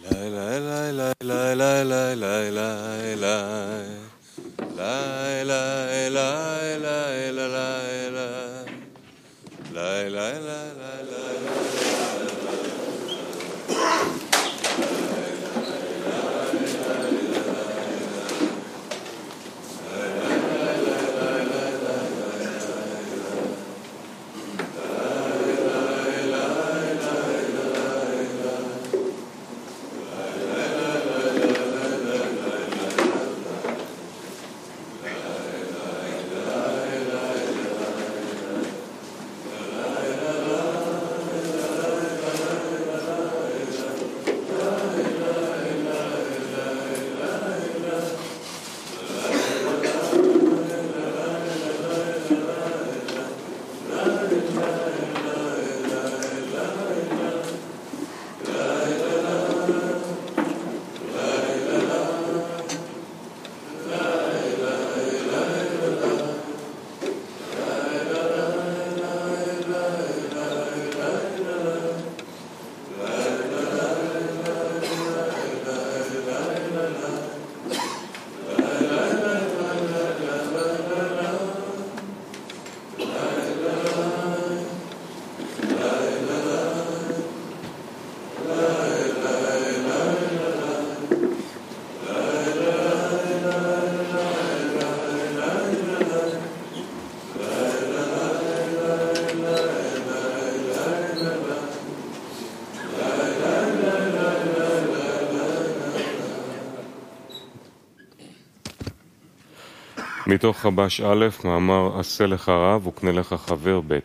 מתוך חבש א', מאמר עשה לך רב וקנה לך חבר ב'.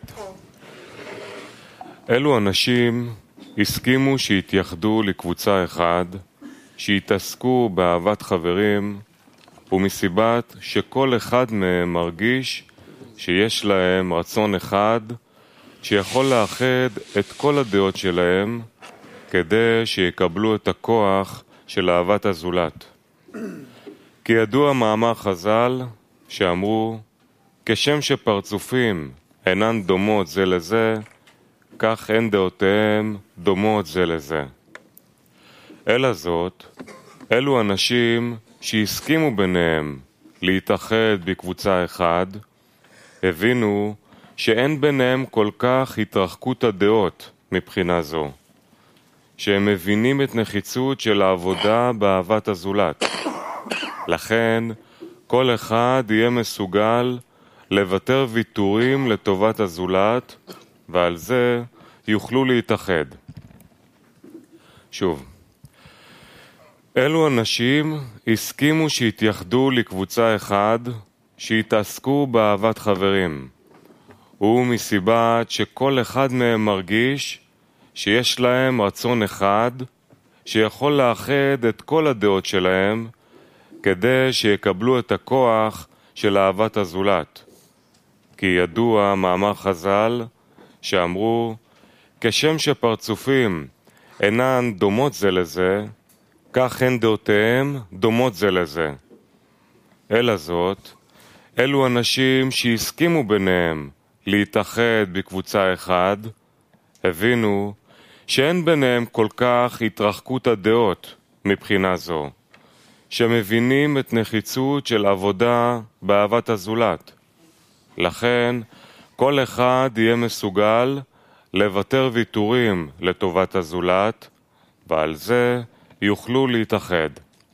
אלו אנשים הסכימו שהתייחדו לקבוצה אחד, שהתעסקו באהבת חברים, ומסיבת שכל אחד מהם מרגיש שיש להם רצון אחד, שיכול לאחד את כל הדעות שלהם, כדי שיקבלו את הכוח של אהבת הזולת. כי ידוע מאמר חז"ל שאמרו, כשם שפרצופים אינן דומות זה לזה, כך הן דעותיהם דומות זה לזה. אלא זאת, אלו אנשים שהסכימו ביניהם להתאחד בקבוצה אחד, הבינו שאין ביניהם כל כך התרחקות הדעות מבחינה זו, שהם מבינים את נחיצות של העבודה באהבת הזולת. לכן, כל אחד יהיה מסוגל לוותר ויתורים לטובת הזולת, ועל זה יוכלו להתאחד. שוב, אלו אנשים הסכימו שהתייחדו לקבוצה אחד, שהתעסקו באהבת חברים, ומסיבה שכל אחד מהם מרגיש שיש להם רצון אחד, שיכול לאחד את כל הדעות שלהם, כדי שיקבלו את הכוח של אהבת הזולת. כי ידוע מאמר חז"ל שאמרו, כשם שפרצופים אינן דומות זה לזה, כך הן דעותיהם דומות זה לזה. אלא זאת, אלו אנשים שהסכימו ביניהם להתאחד בקבוצה אחד, הבינו שאין ביניהם כל כך התרחקות הדעות מבחינה זו, שמבינים את נחיצות של עבודה באהבת הזולת. לכן, כל אחד יהיה מסוגל לוותר ויתורים לטובת הזולת, ועל זה יוכלו להתאחד.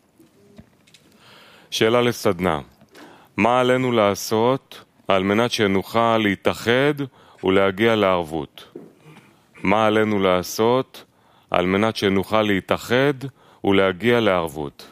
שאלה לסדנה, מה עלינו לעשות על מנת שנוכל להתאחד ולהגיע לערבות? מה עלינו לעשות על מנת שנוכל להתאחד ולהגיע לערבות?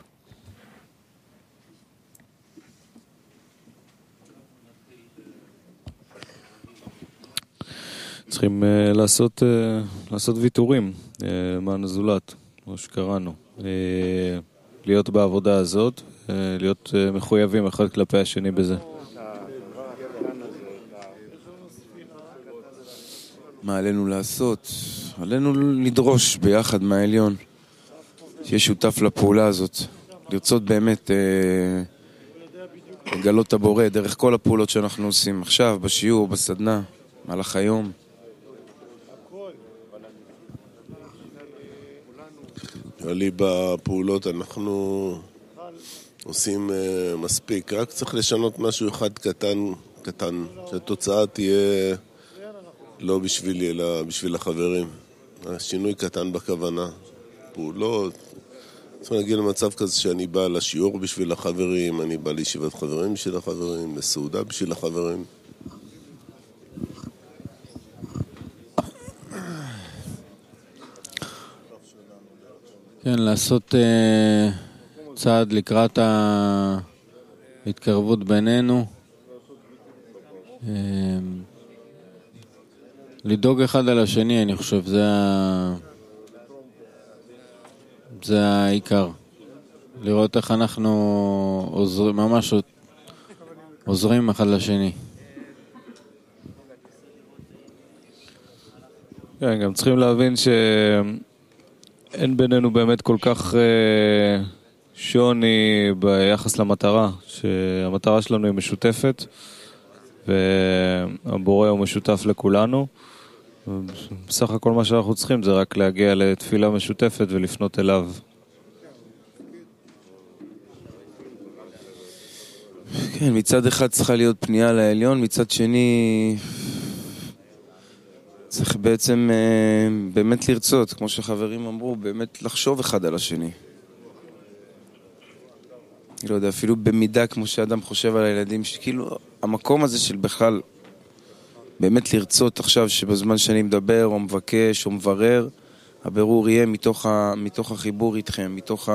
צריכים לעשות ויתורים למען הזולת, כמו שקראנו. להיות בעבודה הזאת, להיות מחויבים אחד כלפי השני בזה. מה עלינו לעשות? עלינו לדרוש ביחד מהעליון, שיהיה שותף לפעולה הזאת, לרצות באמת לגלות את הבורא דרך כל הפעולות שאנחנו עושים עכשיו, בשיעור, בסדנה, מהלך היום. נראה לי בפעולות אנחנו עושים מספיק, רק צריך לשנות משהו אחד קטן, שהתוצאה תהיה לא בשבילי, אלא בשביל החברים. השינוי קטן בכוונה. פעולות, צריך להגיע למצב כזה שאני בא לשיעור בשביל החברים, אני בא לישיבת חברים בשביל החברים, לסעודה בשביל החברים. כן, לעשות צעד לקראת ההתקרבות בינינו, לדאוג אחד על השני, אני חושב, זה העיקר. לראות איך אנחנו ממש עוזרים אחד לשני. כן, גם צריכים להבין שאין בינינו באמת כל כך שוני ביחס למטרה, שהמטרה שלנו היא משותפת והבורא הוא משותף לכולנו. בסך הכל מה שאנחנו צריכים זה רק להגיע לתפילה משותפת ולפנות אליו. כן, מצד אחד צריכה להיות פנייה לעליון, מצד שני צריך בעצם באמת לרצות, כמו שחברים אמרו, באמת לחשוב אחד על השני. אני לא יודע, אפילו במידה כמו שאדם חושב על הילדים, שכאילו המקום הזה של בכלל באמת לרצות עכשיו שבזמן שאני מדבר או מבקש או מברר, הבירור יהיה מתוך החיבור איתכם,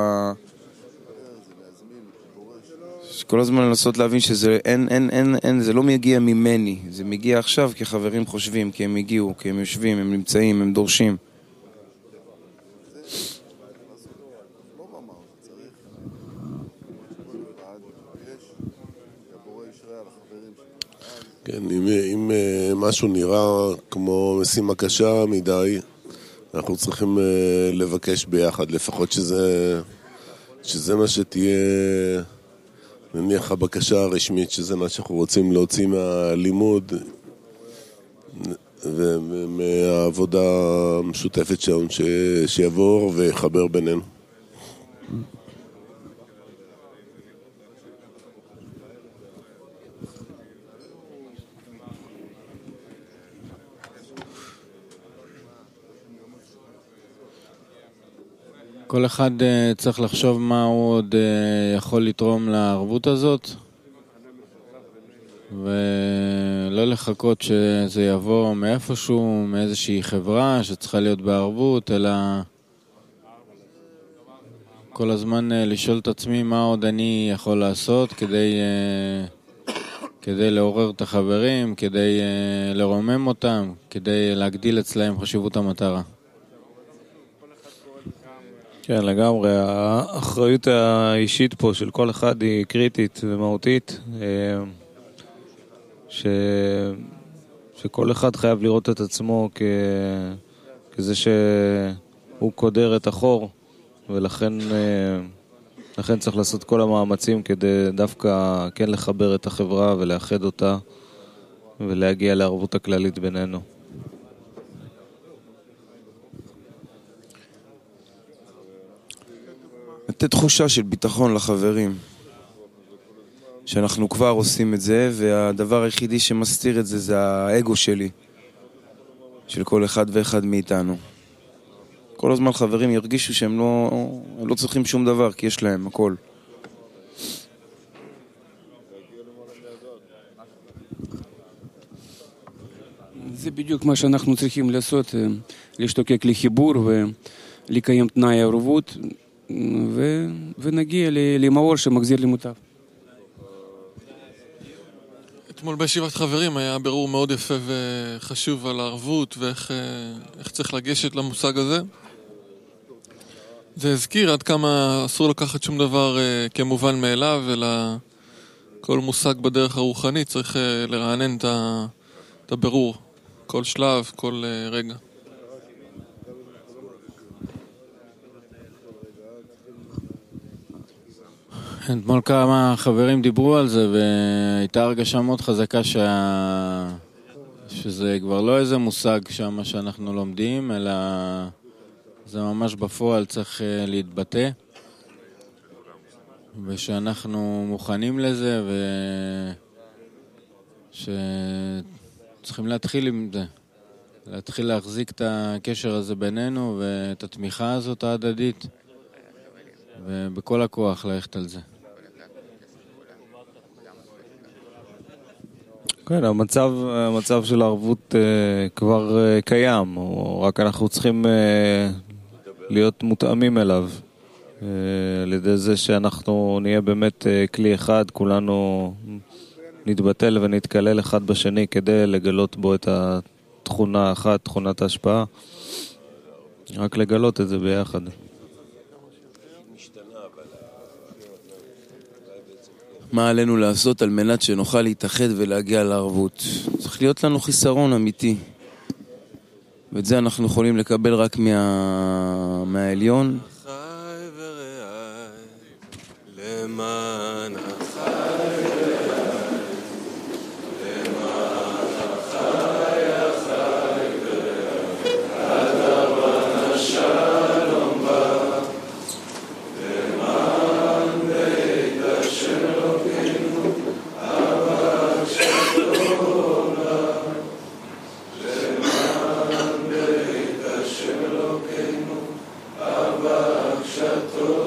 כל הזמן לנסות להבין שזה זה לא מגיע ממני, זה מגיע עכשיו כי חברים חושבים, כי הם הגיעו, כי הם יושבים, הם נמצאים, הם דורשים. כן, אם משהו נראה כמו משימה קשה מדי, אנחנו צריכים לבקש ביחד, לפחות שזה מה שתהיה, נניח הבקשה הרשמית, שזה מה שאנחנו רוצים להוציא מהלימוד ומהעבודה המשותפת שלנו, שיעבור ויחבר בינינו. כל אחד צריך לחשוב מה הוא עוד יכול לתרום לערבות הזאת, ולא לחכות שזה יבוא מאיפשהו, מאיזושהי חברה שצריכה להיות בערבות, אלא כל הזמן לשאול את עצמי מה עוד אני יכול לעשות כדי לעורר את החברים, כדי לרומם אותם, כדי להגדיל אצלהם חשיבות המטרה. כן, לגמרי. האחריות האישית פה של כל אחד היא קריטית ומהותית, שכל אחד חייב לראות את עצמו כזה שהוא קודר את החור, ולכן צריך לעשות כל המאמצים כדי דווקא כן לחבר את החברה ולאחד אותה ולהגיע לערבות הכללית בינינו. לתת תחושה של ביטחון לחברים, שאנחנו כבר עושים את זה, והדבר היחידי שמסתיר את זה זה האגו שלי, של כל אחד ואחד מאיתנו. כל הזמן חברים ירגישו שהם לא צריכים שום דבר, כי יש להם הכל. זה בדיוק מה שאנחנו צריכים לעשות, להשתוקק לחיבור ולקיים תנאי ערבות, ונגיע למאור שמחזיר למוטב. אתמול בישיבת חברים היה בירור מאוד יפה וחשוב על הערבות ואיך צריך לגשת למושג הזה. זה הזכיר עד כמה אסור לקחת שום דבר כמובן מאליו, אלא כל מושג בדרך הרוחנית צריך לרענן את הבירור, כל שלב, כל רגע. אתמול כמה חברים דיברו על זה, והייתה הרגשה מאוד חזקה שזה כבר לא איזה מושג שמה שאנחנו לומדים, אלא זה ממש בפועל צריך להתבטא, ושאנחנו מוכנים לזה, שצריכים להתחיל עם זה. להתחיל להחזיק את הקשר הזה בינינו ואת התמיכה הזאת ההדדית, ובכל הכוח ללכת על זה. כן, המצב של הערבות כבר קיים, רק אנחנו צריכים להיות מותאמים אליו, על ידי זה שאנחנו נהיה באמת כלי אחד, כולנו נתבטל ונתקלל אחד בשני כדי לגלות בו את התכונה אחת, תכונת ההשפעה, רק לגלות את זה ביחד. מה עלינו לעשות על מנת שנוכל להתאחד ולהגיע לערבות? צריך להיות לנו חיסרון אמיתי. ואת זה אנחנו יכולים לקבל רק מהעליון. Shabbat